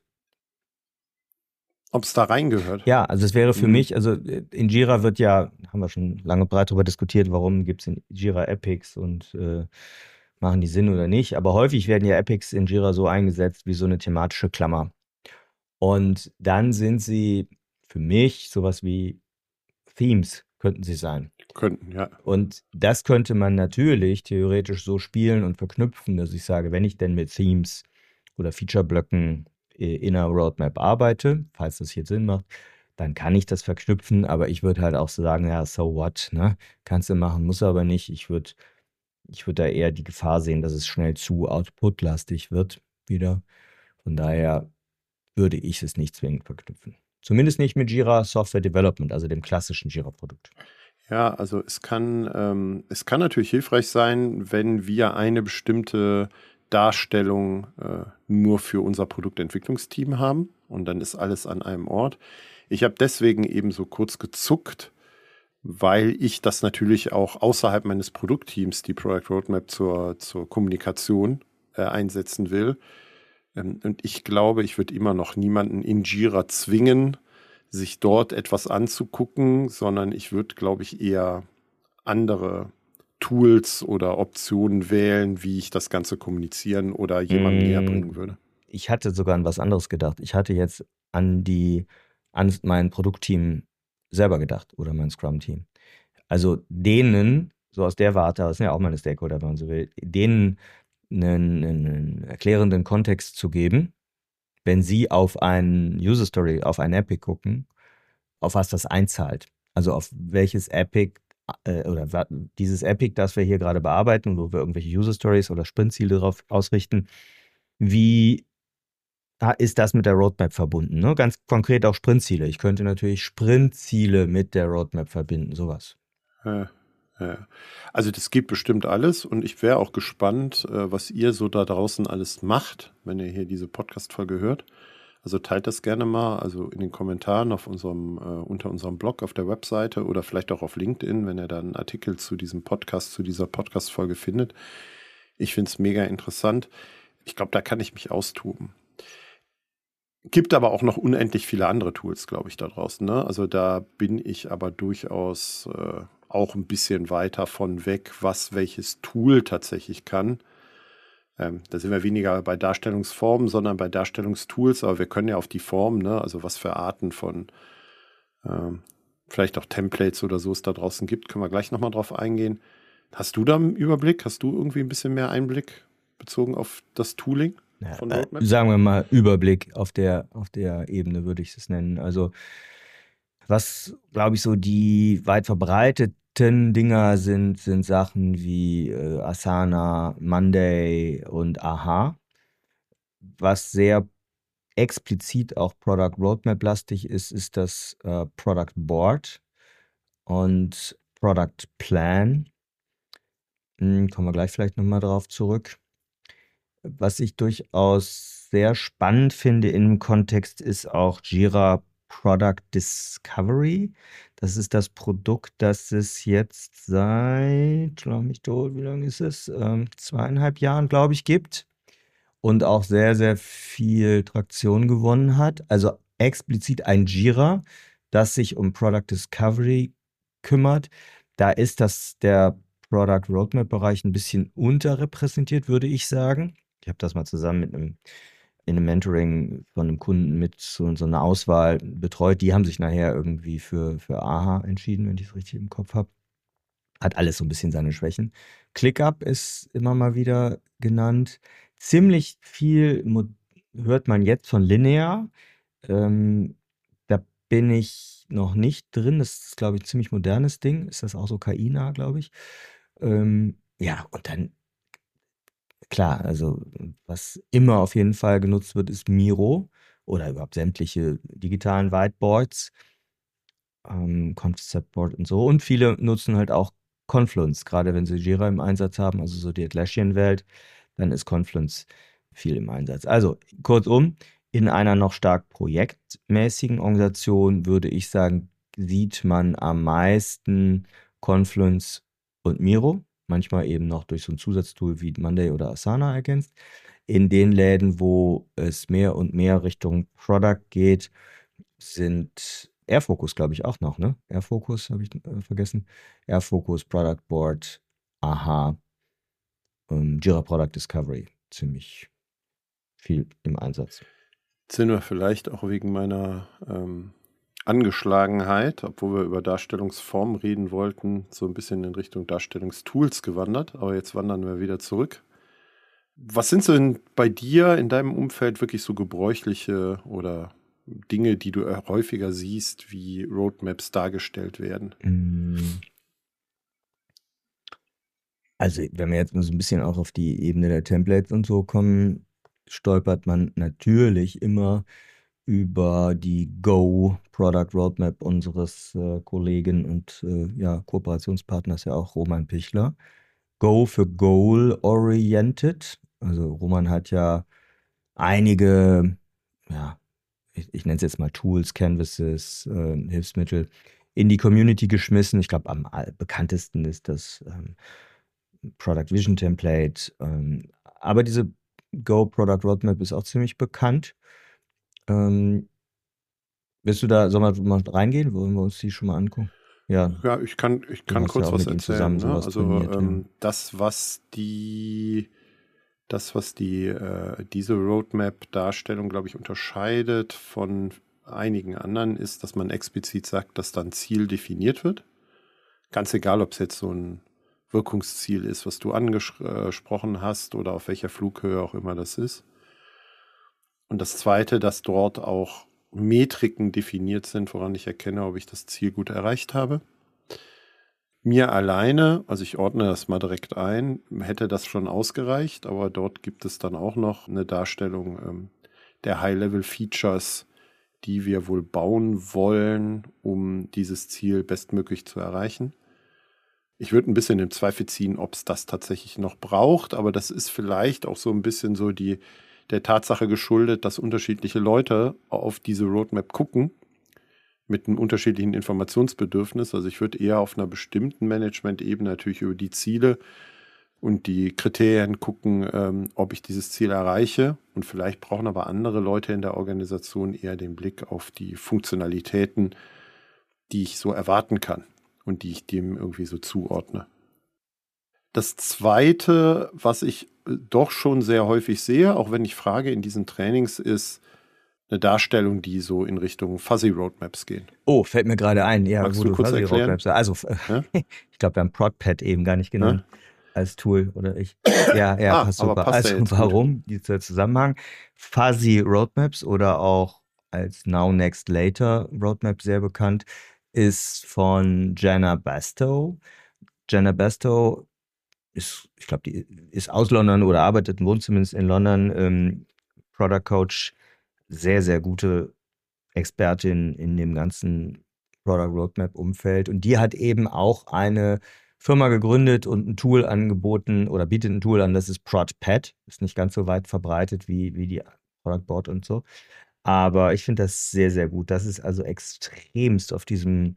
Ob es da reingehört? Ja, also es wäre für Mhm. mich, also in Jira wird ja, haben wir schon lange und breit darüber diskutiert, warum gibt es in Jira Epics und äh, machen die Sinn oder nicht. Aber häufig werden ja Epics in Jira so eingesetzt wie so eine thematische Klammer. Und dann sind sie für mich sowas wie Themes, könnten sie sein. Könnten, ja. Und das könnte man natürlich theoretisch so spielen und verknüpfen, dass ich sage, wenn ich denn mit Themes oder Feature-Blöcken in einer Roadmap arbeite, falls das hier Sinn macht, dann kann ich das verknüpfen, aber ich würde halt auch sagen, ja, so what, ne? Kannst du machen, muss aber nicht. Ich würde ich würd da eher die Gefahr sehen, dass es schnell zu output-lastig wird wieder. Von daher würde ich es nicht zwingend verknüpfen. Zumindest nicht mit Jira Software Development, also dem klassischen Jira-Produkt. Ja, also es kann, ähm, es kann natürlich hilfreich sein, wenn wir eine bestimmte Darstellung äh, nur für unser Produktentwicklungsteam haben und dann ist alles an einem Ort. Ich habe deswegen eben so kurz gezuckt, weil ich das natürlich auch außerhalb meines Produktteams, die Product Roadmap zur, zur Kommunikation äh, einsetzen will. Ähm, und ich glaube, ich würde immer noch niemanden in Jira zwingen, sich dort etwas anzugucken, sondern ich würde, glaube ich, eher andere Tools oder Optionen wählen, wie ich das Ganze kommunizieren oder jemandem näher bringen Mm, würde. Ich hatte sogar an was anderes gedacht. Ich hatte jetzt an die, an mein Produktteam selber gedacht oder mein Scrum-Team. Also denen, so aus der Warte, das sind ja auch meine Stakeholder, wenn man so will, denen einen, einen erklärenden Kontext zu geben, wenn sie auf ein User Story, auf ein Epic gucken, auf was das einzahlt. Also auf welches Epic äh, oder wa- dieses Epic, das wir hier gerade bearbeiten, wo wir irgendwelche User Stories oder Sprintziele darauf ausrichten, wie ah, ist das mit der Roadmap verbunden? Ne? Ganz konkret auch Sprintziele. Ich könnte natürlich Sprintziele mit der Roadmap verbinden, sowas. Ja, ja. Also das geht bestimmt alles und ich wäre auch gespannt, äh, was ihr so da draußen alles macht, wenn ihr hier diese Podcast-Folge hört. Also teilt das gerne mal, also in den Kommentaren auf unserem, äh, unter unserem Blog auf der Webseite oder vielleicht auch auf LinkedIn, wenn ihr da einen Artikel zu diesem Podcast, zu dieser Podcast-Folge findet. Ich finde es mega interessant. Ich glaube, da kann ich mich austoben. Gibt aber auch noch unendlich viele andere Tools, glaube ich, da draußen. Ne? Also da bin ich aber durchaus äh, auch ein bisschen weiter von weg, was welches Tool tatsächlich kann. Ähm, da sind wir weniger bei Darstellungsformen, sondern bei Darstellungstools. Aber wir können ja auf die Form, ne? Also was für Arten von ähm, vielleicht auch Templates oder so es da draußen gibt, können wir gleich nochmal drauf eingehen. Hast du da einen Überblick? Hast du irgendwie ein bisschen mehr Einblick bezogen auf das Tooling Ja, von äh, Roadmap? sagen wir mal Überblick auf der, auf der Ebene würde ich es nennen. Also was, glaube ich, so die weit verbreiteten Dinger sind, sind Sachen wie äh, Asana, Monday und Aha. Was sehr explizit auch Product Roadmap-lastig ist, ist das äh, Product Board und Product Plan. Hm, kommen wir gleich vielleicht nochmal drauf zurück. Was ich durchaus sehr spannend finde im Kontext ist auch Jira Product Discovery. Das ist das Produkt, das es jetzt seit, schlag mich tot, wie lange ist es? Ähm, zweieinhalb Jahren, glaube ich, gibt und auch sehr, sehr viel Traktion gewonnen hat. Also explizit ein Jira, das sich um Product Discovery kümmert. Da ist das der Product Roadmap Bereich ein bisschen unterrepräsentiert, würde ich sagen. Ich habe das mal zusammen mit einem in einem Mentoring von einem Kunden mit so, so einer Auswahl betreut. Die haben sich nachher irgendwie für, für Aha entschieden, wenn ich es richtig im Kopf habe. Hat alles so ein bisschen seine Schwächen. ClickUp ist immer mal wieder genannt. Ziemlich viel mo- hört man jetzt von Linear. Ähm, da bin ich noch nicht drin. Das ist, glaube ich, ein ziemlich modernes Ding. Ist das auch so K I-nah, glaube ich. Ähm, ja, und dann, klar, also was immer auf jeden Fall genutzt wird, ist Miro oder überhaupt sämtliche digitalen Whiteboards, ähm, Concept Board und so. Und viele nutzen halt auch Confluence, gerade wenn sie Jira im Einsatz haben, also so die Atlassian-Welt, dann ist Confluence viel im Einsatz. Also kurzum, in einer noch stark projektmäßigen Organisation würde ich sagen, sieht man am meisten Confluence und Miro, manchmal eben noch durch so ein Zusatztool wie Monday oder Asana ergänzt. In den Läden, wo es mehr und mehr Richtung Product geht, sind Airfocus, glaube ich, auch noch, ne? Airfocus habe ich äh, vergessen. Airfocus, Product Board, Aha, ähm, Jira Product Discovery. Ziemlich viel im Einsatz. Jetzt sind wir vielleicht auch wegen meiner ähm, Angeschlagenheit, obwohl wir über Darstellungsformen reden wollten, so ein bisschen in Richtung Darstellungstools gewandert. Aber jetzt wandern wir wieder zurück. Was sind so denn bei dir in deinem Umfeld wirklich so gebräuchliche oder Dinge, die du häufiger siehst, wie Roadmaps dargestellt werden? Mm, Also, wenn wir jetzt mal so ein bisschen auch auf die Ebene der Templates und so kommen, stolpert man natürlich immer über die Go Product Roadmap unseres äh, Kollegen und äh, ja, Kooperationspartners ja auch Roman Pichler. Go für Goal Oriented. Also Roman hat ja einige, ja, ich, ich nenne es jetzt mal Tools, Canvases, äh, Hilfsmittel in die Community geschmissen. Ich glaube, am bekanntesten ist das ähm, Product Vision Template. Ähm, aber diese Go Product Roadmap ist auch ziemlich bekannt. Ähm, willst du da, sollen wir mal reingehen? Wollen wir uns die schon mal angucken? Ja. Ja, ich kann, ich kann kurz was erzählen. Ne? Also trainiert, ähm, ja. das, was die, das, was die, äh, diese Roadmap-Darstellung, glaube ich, unterscheidet von einigen anderen, ist, dass man explizit sagt, dass dann Ziel definiert wird. Ganz egal, ob es jetzt so ein Wirkungsziel ist, was du angesprochen hast oder auf welcher Flughöhe auch immer das ist. Und das Zweite, dass dort auch Metriken definiert sind, woran ich erkenne, ob ich das Ziel gut erreicht habe. Mir alleine, also ich ordne das mal direkt ein, hätte das schon ausgereicht, aber dort gibt es dann auch noch eine Darstellung ähm, der High-Level-Features, die wir wohl bauen wollen, um dieses Ziel bestmöglich zu erreichen. Ich würde ein bisschen in Zweifel ziehen, ob es das tatsächlich noch braucht, aber das ist vielleicht auch so ein bisschen so die der Tatsache geschuldet, dass unterschiedliche Leute auf diese Roadmap gucken mit einem unterschiedlichen Informationsbedürfnis. Also ich würde eher auf einer bestimmten Management-Ebene natürlich über die Ziele und die Kriterien gucken, ähm, ob ich dieses Ziel erreiche. Und vielleicht brauchen aber andere Leute in der Organisation eher den Blick auf die Funktionalitäten, die ich so erwarten kann und die ich dem irgendwie so zuordne. Das Zweite, was ich doch schon sehr häufig sehe, auch wenn ich frage in diesen Trainings, ist eine Darstellung, die so in Richtung Fuzzy Roadmaps gehen. Oh, fällt mir gerade ein. Ja, Magst wo du du kurz Fuzzy erklären? Roadmaps, also Ja? ich glaube, wir haben ProdPad eben gar nicht genannt Ja? als Tool oder ich. Ja, ja, Ah, passt aber super. passt ja Also jetzt gut. warum dieser Zusammenhang? Fuzzy Roadmaps oder auch als Now, Next, Later Roadmap sehr bekannt, ist von Jenna Bastow. Jenna Bastow ist, ich glaube, die ist aus London oder arbeitet und wohnt zumindest in London, ähm, Product Coach, sehr, sehr gute Expertin in dem ganzen Product Roadmap Umfeld. Und die hat eben auch eine Firma gegründet und ein Tool angeboten oder bietet ein Tool an, das ist ProdPad. Ist nicht ganz so weit verbreitet wie, wie die Product Board und so. Aber ich finde das sehr, sehr gut. Das ist also extremst auf diesem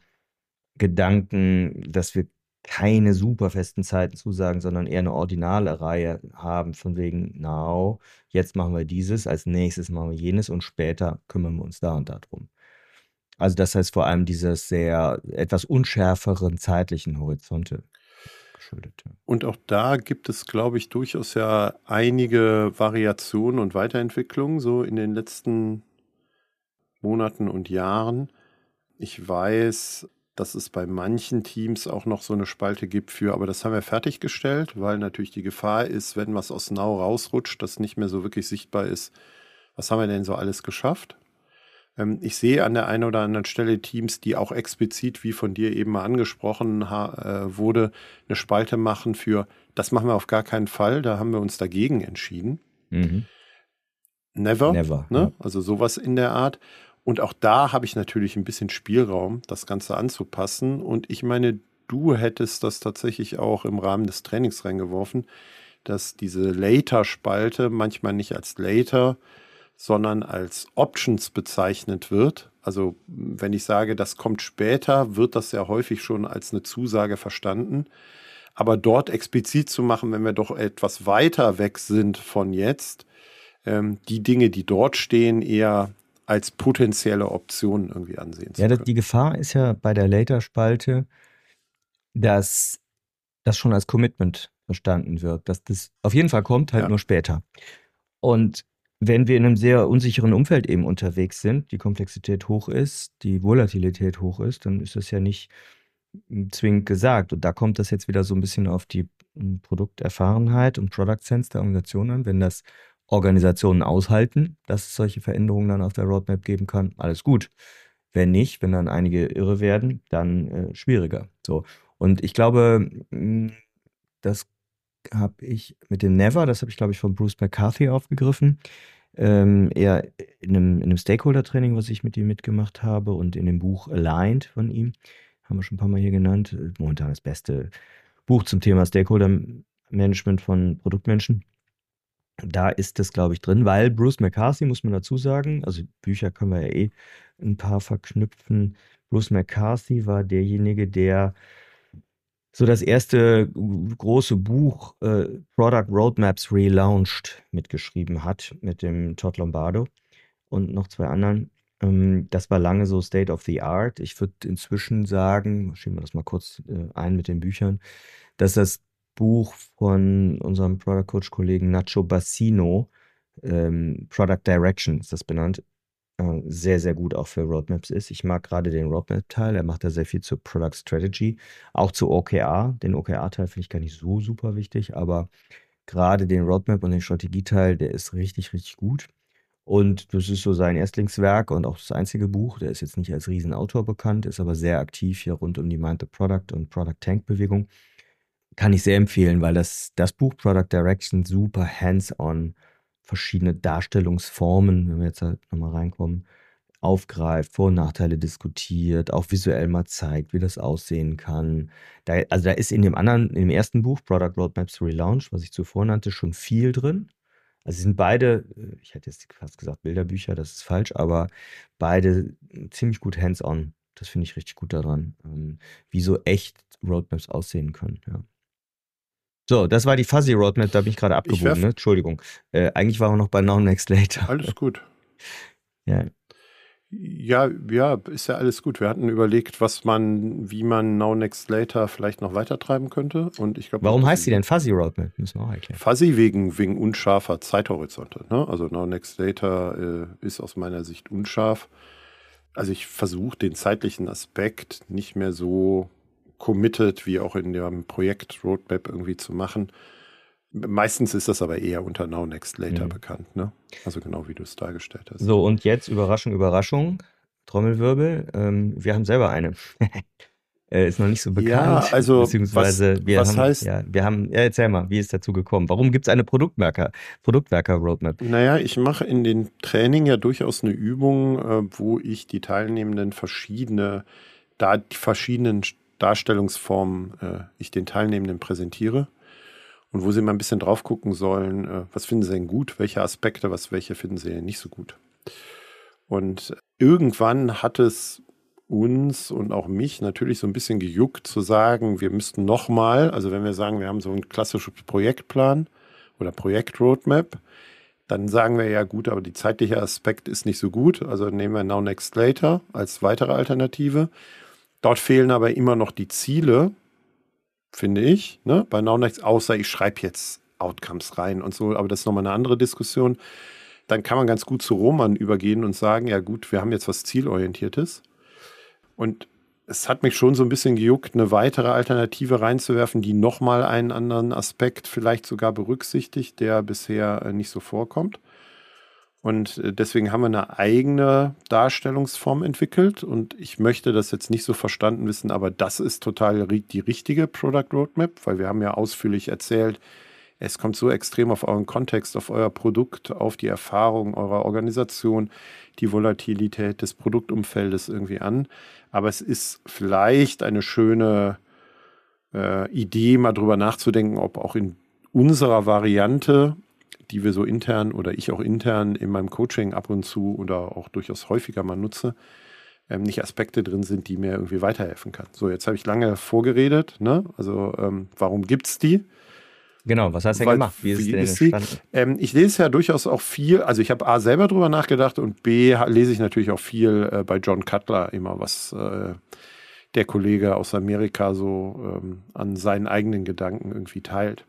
Gedanken, dass wir keine super festen Zeiten zusagen, sondern eher eine ordinale Reihe haben, von wegen, now, jetzt machen wir dieses, als nächstes machen wir jenes und später kümmern wir uns da und da drum. Also das heißt vor allem dieses sehr etwas unschärferen zeitlichen Horizonte geschuldet. Und auch da gibt es, glaube ich, durchaus ja einige Variationen und Weiterentwicklungen so in den letzten Monaten und Jahren. Ich weiß, dass es bei manchen Teams auch noch so eine Spalte gibt für, aber das haben wir fertiggestellt, weil natürlich die Gefahr ist, wenn was aus Now rausrutscht, dass nicht mehr so wirklich sichtbar ist, was haben wir denn so alles geschafft. Ähm, ich sehe an der einen oder anderen Stelle Teams, die auch explizit, wie von dir eben mal angesprochen ha- äh, wurde, eine Spalte machen für, das machen wir auf gar keinen Fall, da haben wir uns dagegen entschieden. Mhm. Never, Never, ne? ja. Also sowas in der Art. Und auch da habe ich natürlich ein bisschen Spielraum, das Ganze anzupassen. Und ich meine, du hättest das tatsächlich auch im Rahmen des Trainings reingeworfen, dass diese Later-Spalte manchmal nicht als Later, sondern als Options bezeichnet wird. Also wenn ich sage, das kommt später, wird das ja häufig schon als eine Zusage verstanden. Aber dort explizit zu machen, wenn wir doch etwas weiter weg sind von jetzt, ähm, die Dinge, die dort stehen, eher als potenzielle Optionen irgendwie ansehen zu Ja, das, können. die Gefahr ist ja bei der Later-Spalte, dass das schon als Commitment verstanden wird, dass das auf jeden Fall kommt, halt Ja. nur später. Und wenn wir in einem sehr unsicheren Umfeld eben unterwegs sind, die Komplexität hoch ist, die Volatilität hoch ist, dann ist das ja nicht mm, zwingend gesagt. Und da kommt das jetzt wieder so ein bisschen auf die mm, Produkterfahrenheit und Product Sense der Organisation an. Wenn das Organisationen aushalten, dass es solche Veränderungen dann auf der Roadmap geben kann, alles gut. Wenn nicht, wenn dann einige irre werden, dann äh, schwieriger. So. Und ich glaube, mm, das habe ich mit dem Never, das habe ich, glaube ich, von Bruce McCarthy aufgegriffen. Ähm, eher in einem, in einem Stakeholder-Training, was ich mit ihm mitgemacht habe, und in dem Buch Aligned von ihm, haben wir schon ein paar Mal hier genannt. Momentan das beste Buch zum Thema Stakeholder-Management von Produktmenschen. Da ist das, glaube ich, drin, weil Bruce McCarthy, muss man dazu sagen, also Bücher können wir ja eh ein paar verknüpfen, Bruce McCarthy war derjenige, der so das erste große Buch äh, Product Roadmaps Relaunched mitgeschrieben hat, mit dem Todd Lombardo und noch zwei anderen. Ähm, das war lange so State of the Art. Ich würde inzwischen sagen, schieben wir das mal kurz äh, ein mit den Büchern, dass das Buch von unserem Product Coach Kollegen Nacho Bassino, ähm, Product Direction ist das benannt, äh, sehr, sehr gut auch für Roadmaps ist. Ich mag gerade den Roadmap-Teil, er macht da sehr viel zur Product Strategy, auch zu O K R. Den O K R-Teil finde ich gar nicht so super wichtig, aber gerade den Roadmap und den Strategieteil, der ist richtig, richtig gut. Und das ist so sein Erstlingswerk und auch das einzige Buch. Der ist jetzt nicht als Riesenautor bekannt, ist aber sehr aktiv hier rund um die Mind the Product und Product Tank Bewegung. Kann ich sehr empfehlen, weil das, das Buch Product Direction super hands-on verschiedene Darstellungsformen, wenn wir jetzt halt nochmal reinkommen, aufgreift, Vor- und Nachteile diskutiert, auch visuell mal zeigt, wie das aussehen kann. Da, also da ist in dem anderen, in dem ersten Buch, Product Roadmaps Relaunch, was ich zuvor nannte, schon viel drin. Also sie sind beide, ich hätte jetzt fast gesagt Bilderbücher, das ist falsch, aber beide ziemlich gut hands-on. Das finde ich richtig gut daran, ähm, wie so echt Roadmaps aussehen können, ja. So, das war die Fuzzy Roadmap, da bin ich gerade Ich abgebogen, werf, ne? Entschuldigung. Äh, eigentlich waren wir noch bei Now Next Later. alles gut. Ja. Ja, ja, ist ja alles gut. Wir hatten überlegt, was man, wie man Now Next Later vielleicht noch weitertreiben könnte. Und ich glaube, Warum heißt sie denn Fuzzy Roadmap? Müssen wir auch erklären. Fuzzy wegen, wegen unscharfer Zeithorizonte. Ne? Also Now Next Later äh, ist aus meiner Sicht unscharf. Also ich versuche den zeitlichen Aspekt nicht mehr so committed wie auch in dem Projekt Roadmap irgendwie zu machen. Meistens ist das aber eher unter Now Next Later Mhm. bekannt, ne? Also genau wie du es dargestellt hast. So, und jetzt Überraschung, Überraschung, Trommelwirbel. Ähm, wir haben selber eine. äh, ist noch nicht so bekannt. Ja, also beziehungsweise was, wir was haben, heißt, ja, wir haben, ja, erzähl mal, wie ist es dazu gekommen? Warum gibt es eine Produktwerker, Produktwerker-Roadmap? naja, ich mache in den Training ja durchaus eine Übung, äh, wo ich die Teilnehmenden verschiedene, da die verschiedenen Darstellungsformen äh, ich den Teilnehmenden präsentiere. Und wo sie mal ein bisschen drauf gucken sollen, äh, was finden sie denn gut, welche Aspekte, was welche finden sie denn nicht so gut. Und irgendwann hat es uns und auch mich natürlich so ein bisschen gejuckt zu sagen, wir müssten nochmal, also wenn wir sagen, wir haben so einen klassischen Projektplan oder Projektroadmap, dann sagen wir ja gut, aber die zeitliche Aspekt ist nicht so gut, also nehmen wir Now Next Later als weitere Alternative. Dort fehlen aber immer noch die Ziele, finde ich, ne, bei Now Next, außer ich schreibe jetzt Outcomes rein und so, aber das ist nochmal eine andere Diskussion. Dann kann man ganz gut zu Roman übergehen und sagen, ja gut, wir haben jetzt was Zielorientiertes. Und es hat mich schon so ein bisschen gejuckt, eine weitere Alternative reinzuwerfen, die nochmal einen anderen Aspekt vielleicht sogar berücksichtigt, der bisher äh, nicht so vorkommt. Und äh, deswegen haben wir eine eigene Darstellungsform entwickelt. Und ich möchte das jetzt nicht so verstanden wissen, aber das ist total ri- die richtige Product Roadmap, weil wir haben ja ausführlich erzählt, es kommt so extrem auf euren Kontext, auf euer Produkt, auf die Erfahrung eurer Organisation, die Volatilität des Produktumfeldes irgendwie an. Aber es ist vielleicht eine schöne äh, Idee, mal drüber nachzudenken, ob auch in unserer Variante, die wir so intern oder ich auch intern in meinem Coaching ab und zu oder auch durchaus häufiger mal nutze, ähm, nicht Aspekte drin sind, die mir irgendwie weiterhelfen kann. So, jetzt habe ich lange vorgeredet, ne? Also ähm, warum gibt's die? Genau, was hast du denn Weil, gemacht? Wie ist es wie denn ist sie? entstanden? Ähm, ich lese ja durchaus auch viel, also ich habe A selber drüber nachgedacht und B ha- lese ich natürlich auch viel äh, bei John Cutler immer, was äh, der Kollege aus Amerika so ähm, an seinen eigenen Gedanken irgendwie teilt.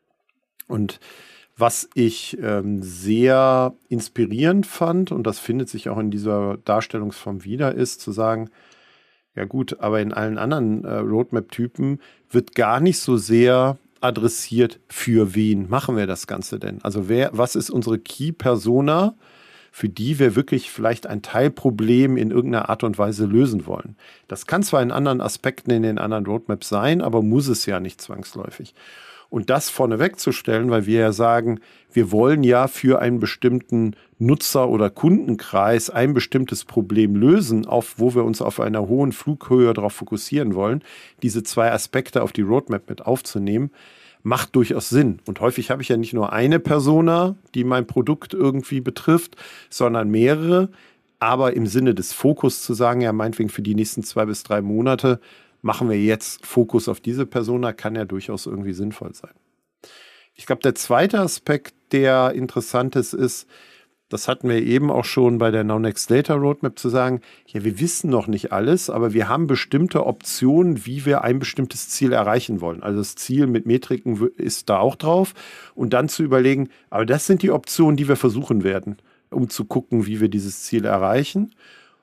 Und was ich ähm, sehr inspirierend fand, und das findet sich auch in dieser Darstellungsform wieder, ist zu sagen, ja gut, aber in allen anderen äh, Roadmap-Typen wird gar nicht so sehr adressiert, für wen machen wir das Ganze denn? Also wer, was ist unsere Key-Persona, für die wir wirklich vielleicht ein Teilproblem in irgendeiner Art und Weise lösen wollen? Das kann zwar in anderen Aspekten in den anderen Roadmaps sein, aber muss es ja nicht zwangsläufig. Und das vorneweg zu stellen, weil wir ja sagen, wir wollen ja für einen bestimmten Nutzer- oder Kundenkreis ein bestimmtes Problem lösen, auf, wo wir uns auf einer hohen Flughöhe darauf fokussieren wollen, diese zwei Aspekte auf die Roadmap mit aufzunehmen, macht durchaus Sinn. Und häufig habe ich ja nicht nur eine Persona, die mein Produkt irgendwie betrifft, sondern mehrere. Aber im Sinne des Fokus zu sagen, ja, meinetwegen für die nächsten zwei bis drei Monate machen wir jetzt Fokus auf diese Persona, kann ja durchaus irgendwie sinnvoll sein. Ich glaube, der zweite Aspekt, der interessant ist, ist, das hatten wir eben auch schon bei der Now Next Later Roadmap zu sagen, ja, wir wissen noch nicht alles, aber wir haben bestimmte Optionen, wie wir ein bestimmtes Ziel erreichen wollen. Also das Ziel mit Metriken ist da auch drauf. Und dann zu überlegen, aber das sind die Optionen, die wir versuchen werden, um zu gucken, wie wir dieses Ziel erreichen.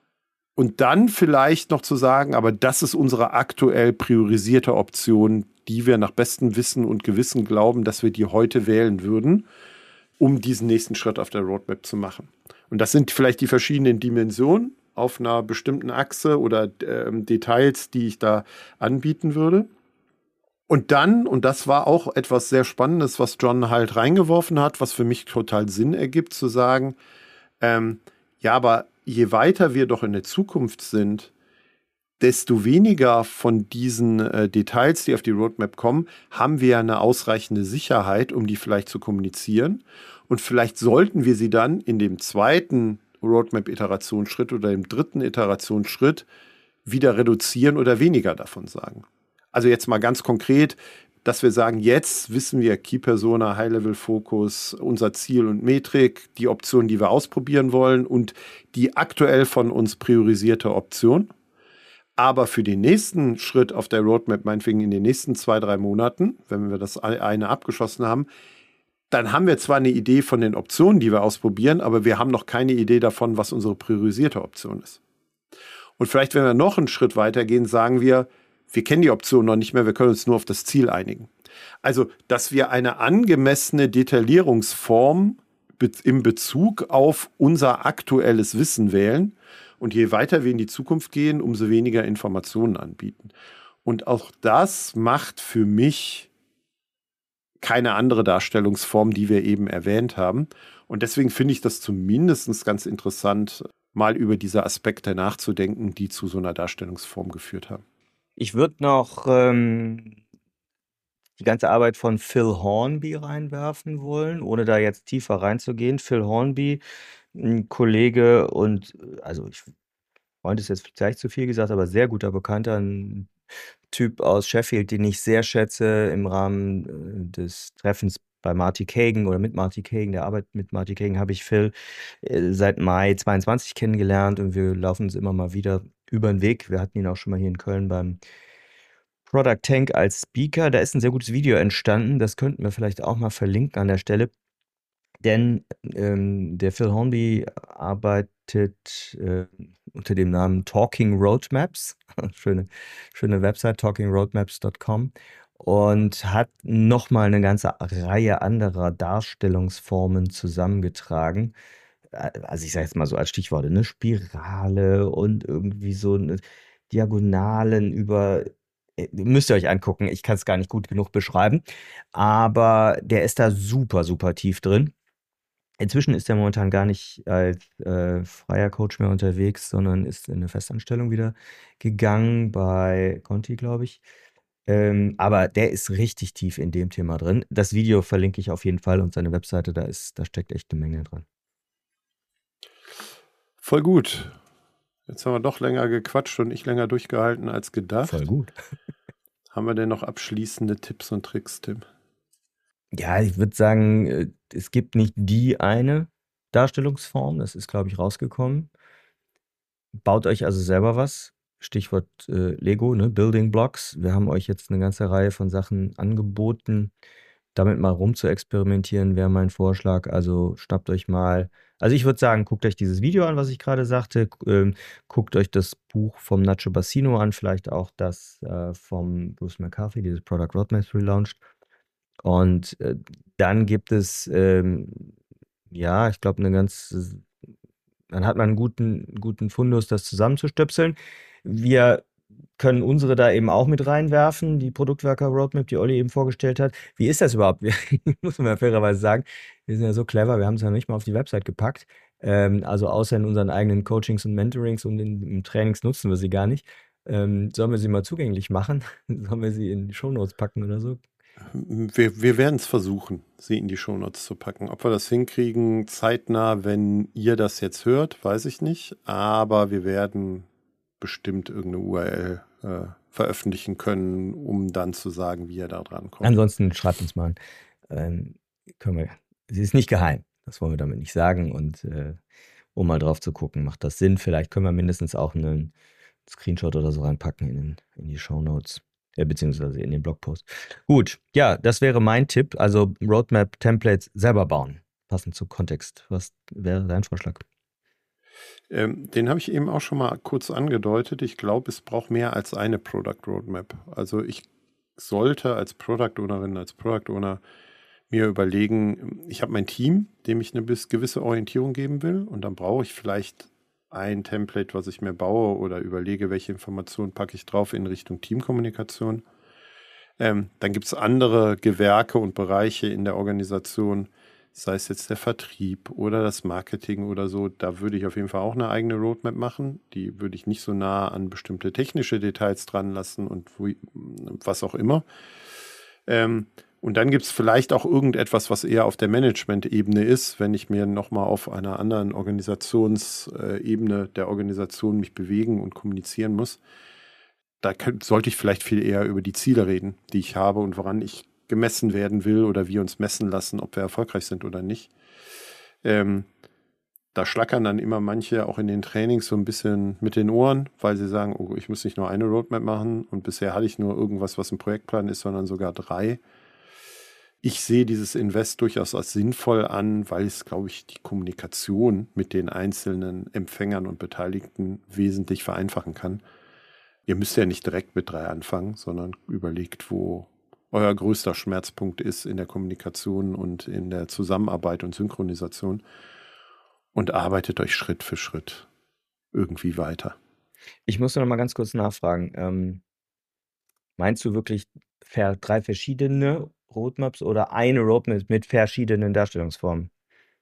Und dann vielleicht noch zu sagen, aber das ist unsere aktuell priorisierte Option, die wir nach bestem Wissen und Gewissen glauben, dass wir die heute wählen würden, um diesen nächsten Schritt auf der Roadmap zu machen. Und das sind vielleicht die verschiedenen Dimensionen auf einer bestimmten Achse oder ähm, Details, die ich da anbieten würde. Und dann, und das war auch etwas sehr Spannendes, was John halt reingeworfen hat, was für mich total Sinn ergibt, zu sagen, ähm, ja, aber je weiter wir doch in der Zukunft sind, desto weniger von diesen äh, Details, die auf die Roadmap kommen, haben wir eine ausreichende Sicherheit, um die vielleicht zu kommunizieren. Und vielleicht sollten wir sie dann in dem zweiten Roadmap-Iterationsschritt oder im dritten Iterationsschritt wieder reduzieren oder weniger davon sagen. Also jetzt mal ganz konkret, dass wir sagen, jetzt wissen wir Key-Persona, High-Level-Fokus, unser Ziel und Metrik, die Option, die wir ausprobieren wollen und die aktuell von uns priorisierte Option. Aber für den nächsten Schritt auf der Roadmap, meinetwegen in den nächsten zwei, drei Monaten, wenn wir das eine abgeschlossen haben, dann haben wir zwar eine Idee von den Optionen, die wir ausprobieren, aber wir haben noch keine Idee davon, was unsere priorisierte Option ist. Und vielleicht, wenn wir noch einen Schritt weitergehen, sagen wir, wir kennen die Option noch nicht mehr, wir können uns nur auf das Ziel einigen. Also, dass wir eine angemessene Detaillierungsform im Bezug auf unser aktuelles Wissen wählen. Und je weiter wir in die Zukunft gehen, umso weniger Informationen anbieten. Und auch das macht für mich keine andere Darstellungsform, die wir eben erwähnt haben. Und deswegen finde ich das zumindest ganz interessant, mal über diese Aspekte nachzudenken, die zu so einer Darstellungsform geführt haben. Ich würde noch ähm, die ganze Arbeit von Phil Hornby reinwerfen wollen, ohne da jetzt tiefer reinzugehen. Phil Hornby, ein Kollege und, also ich Freund ist jetzt vielleicht zu viel gesagt, aber sehr guter Bekannter, ein Typ aus Sheffield, den ich sehr schätze im Rahmen äh, des Treffens bei Marty Kagan oder mit Marty Kagan, der Arbeit mit Marty Kagan, habe ich Phil äh, seit Mai zweiundzwanzig kennengelernt und wir laufen uns immer mal wieder über den Weg. Wir hatten ihn auch schon mal hier in Köln beim Product Tank als Speaker. Da ist ein sehr gutes Video entstanden, das könnten wir vielleicht auch mal verlinken an der Stelle. Denn ähm, der Phil Hornby arbeitet äh, unter dem Namen Talking Roadmaps, schöne, schöne Website, talking roadmaps dot com, und hat nochmal eine ganze Reihe anderer Darstellungsformen zusammengetragen. Also ich sage jetzt mal so als Stichworte, eine Spirale und irgendwie so eine Diagonalen über, müsst ihr euch angucken, ich kann es gar nicht gut genug beschreiben, aber der ist da super, super tief drin. Inzwischen ist er momentan gar nicht als äh, freier Coach mehr unterwegs, sondern ist in eine Festanstellung wieder gegangen bei Conti, glaube ich. Ähm, aber der ist richtig tief in dem Thema drin. Das Video verlinke ich auf jeden Fall und seine Webseite, da ist, da steckt echt eine Menge drin. Voll gut. Jetzt haben wir doch länger gequatscht und ich länger durchgehalten als gedacht. Voll gut. Haben wir denn noch abschließende Tipps und Tricks, Tim? Ja, ich würde sagen, äh, es gibt nicht die eine Darstellungsform, das ist, glaube ich, rausgekommen. Baut euch also selber was. Stichwort äh, Lego, ne? Building Blocks. Wir haben euch jetzt eine ganze Reihe von Sachen angeboten. Damit mal rum zu experimentieren, wäre mein Vorschlag. Also schnappt euch mal, also ich würde sagen, guckt euch dieses Video an, was ich gerade sagte. Gu- ähm, guckt euch das Buch vom Nacho Bassino an, vielleicht auch das äh, vom Bruce McCarthy, dieses Product Roadmaps Relaunched. Und äh, dann gibt es, ähm, ja, ich glaube, eine ganz, dann hat man einen guten, guten Fundus, das zusammenzustöpseln. Wir können unsere da eben auch mit reinwerfen, die Produktwerker Roadmap, die Olli eben vorgestellt hat. Wie ist das überhaupt? Wir, muss man ja fairerweise sagen, wir sind ja so clever, wir haben es ja nicht mal auf die Website gepackt. Ähm, also außer in unseren eigenen Coachings und Mentorings und in, in Trainings nutzen wir sie gar nicht. Ähm, sollen wir sie mal zugänglich machen? Sollen wir sie in die Shownotes packen oder so? Wir, wir werden es versuchen, sie in die Shownotes zu packen. Ob wir das hinkriegen, zeitnah, wenn ihr das jetzt hört, weiß ich nicht. Aber wir werden bestimmt irgendeine U R L äh, veröffentlichen können, um dann zu sagen, wie ihr da dran kommt. Ansonsten schreibt uns mal. Ähm, können wir, sie ist nicht geheim, das wollen wir damit nicht sagen. Und äh, um mal drauf zu gucken, macht das Sinn? Vielleicht können wir mindestens auch einen Screenshot oder so reinpacken in, in die Shownotes. Ja, beziehungsweise in den Blogpost. Gut, ja, das wäre mein Tipp. Also Roadmap-Templates selber bauen, passend zum Kontext. Was wäre dein Vorschlag? Ähm, den habe ich eben auch schon mal kurz angedeutet. Ich glaube, es braucht mehr als eine Product Roadmap. Also ich sollte als Product Ownerin, als Product Owner mir überlegen, ich habe mein Team, dem ich eine gewisse Orientierung geben will, und dann brauche ich vielleicht ein Template, was ich mir baue, oder überlege, welche Informationen packe ich drauf in Richtung Teamkommunikation. Ähm, dann gibt es andere Gewerke und Bereiche in der Organisation, sei es jetzt der Vertrieb oder das Marketing oder so. Da würde ich auf jeden Fall auch eine eigene Roadmap machen. Die würde ich nicht so nah an bestimmte technische Details dran lassen und wo, was auch immer. Ähm, Und dann gibt es vielleicht auch irgendetwas, was eher auf der Management-Ebene ist, wenn ich mir nochmal auf einer anderen Organisationsebene der Organisation mich bewegen und kommunizieren muss. Da könnt, sollte ich vielleicht viel eher über die Ziele reden, die ich habe und woran ich gemessen werden will oder wir uns messen lassen, ob wir erfolgreich sind oder nicht. Ähm, da schlackern dann immer manche auch in den Trainings so ein bisschen mit den Ohren, weil sie sagen, oh, ich muss nicht nur eine Roadmap machen und bisher hatte ich nur irgendwas, was ein Projektplan ist, sondern sogar drei. Ich sehe dieses Invest durchaus als sinnvoll an, weil es, glaube ich, die Kommunikation mit den einzelnen Empfängern und Beteiligten wesentlich vereinfachen kann. Ihr müsst ja nicht direkt mit drei anfangen, sondern überlegt, wo euer größter Schmerzpunkt ist in der Kommunikation und in der Zusammenarbeit und Synchronisation, und arbeitet euch Schritt für Schritt irgendwie weiter. Ich muss noch mal ganz kurz nachfragen. Ähm, meinst du wirklich ver- drei verschiedene Roadmaps oder eine Roadmap mit verschiedenen Darstellungsformen?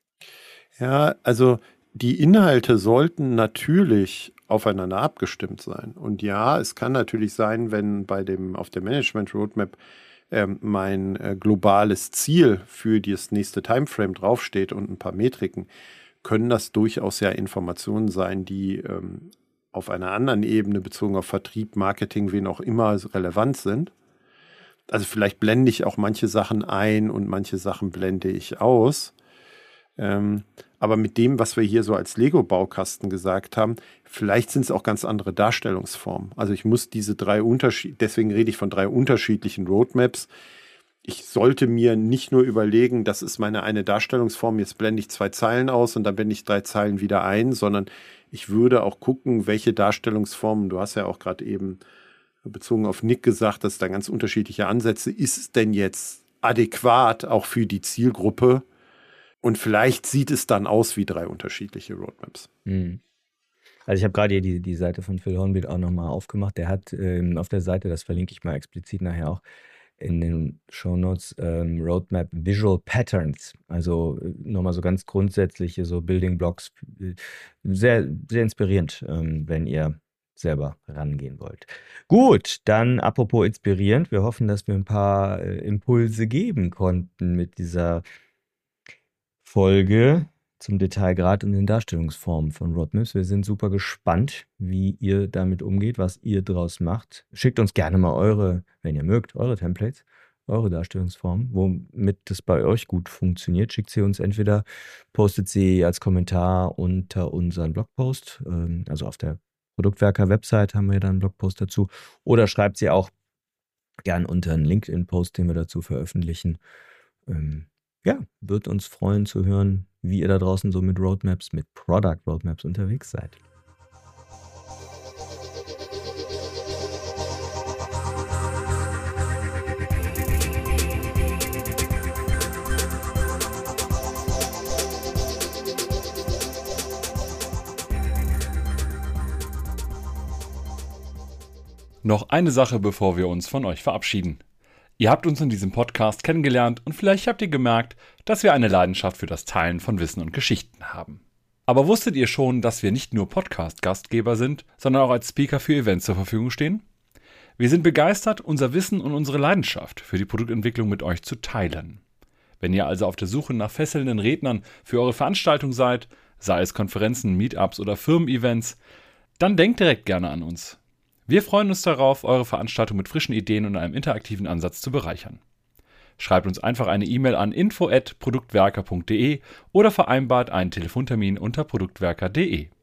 Ja, also die Inhalte sollten natürlich aufeinander abgestimmt sein. Und ja, es kann natürlich sein, wenn bei dem auf der Management Roadmap ähm, mein äh, globales Ziel für das nächste Timeframe draufsteht und ein paar Metriken, können das durchaus ja Informationen sein, die ähm, auf einer anderen Ebene bezogen auf Vertrieb, Marketing, wen auch immer relevant sind. Also vielleicht blende ich auch manche Sachen ein und manche Sachen blende ich aus. Ähm, aber mit dem, was wir hier so als Lego-Baukasten gesagt haben, vielleicht sind es auch ganz andere Darstellungsformen. Also ich muss diese drei Unterschiede, deswegen rede ich von drei unterschiedlichen Roadmaps. Ich sollte mir nicht nur überlegen, das ist meine eine Darstellungsform, jetzt blende ich zwei Zeilen aus und dann blende ich drei Zeilen wieder ein, sondern ich würde auch gucken, welche Darstellungsformen, du hast ja auch gerade eben bezogen auf Nick gesagt, dass da ganz unterschiedliche Ansätze, ist es denn jetzt adäquat auch für die Zielgruppe? Und vielleicht sieht es dann aus wie drei unterschiedliche Roadmaps. Hm. Also ich habe gerade hier die, die Seite von Phil Hornbeat auch nochmal aufgemacht. Der hat ähm, auf der Seite, das verlinke ich mal explizit nachher auch in den Shownotes, ähm, Roadmap Visual Patterns. Also äh, nochmal so ganz grundsätzliche so Building Blocks. Äh, Sehr, sehr inspirierend, ähm, wenn ihr selber rangehen wollt. Gut, dann apropos inspirierend. Wir hoffen, dass wir ein paar äh, Impulse geben konnten mit dieser Folge zum Detailgrad und den Darstellungsformen von Roadmaps. Wir sind super gespannt, wie ihr damit umgeht, was ihr draus macht. Schickt uns gerne mal eure, wenn ihr mögt, eure Templates, eure Darstellungsformen, womit das bei euch gut funktioniert. Schickt sie uns entweder, postet sie als Kommentar unter unseren Blogpost, ähm, also auf der Produktwerker-Website haben wir dann einen Blogpost dazu, oder schreibt sie auch gern unter einen LinkedIn-Post, den wir dazu veröffentlichen. Ähm, Ja, wird uns freuen zu hören, wie ihr da draußen so mit Roadmaps, mit Product Roadmaps unterwegs seid. Noch eine Sache, bevor wir uns von euch verabschieden. Ihr habt uns in diesem Podcast kennengelernt und vielleicht habt ihr gemerkt, dass wir eine Leidenschaft für das Teilen von Wissen und Geschichten haben. Aber wusstet ihr schon, dass wir nicht nur Podcast-Gastgeber sind, sondern auch als Speaker für Events zur Verfügung stehen? Wir sind begeistert, unser Wissen und unsere Leidenschaft für die Produktentwicklung mit euch zu teilen. Wenn ihr also auf der Suche nach fesselnden Rednern für eure Veranstaltung seid, sei es Konferenzen, Meetups oder Firmen-Events, dann denkt direkt gerne an uns. Wir freuen uns darauf, eure Veranstaltung mit frischen Ideen und einem interaktiven Ansatz zu bereichern. Schreibt uns einfach eine E-Mail an info at produktwerker punkt de oder vereinbart einen Telefontermin unter produktwerker punkt de.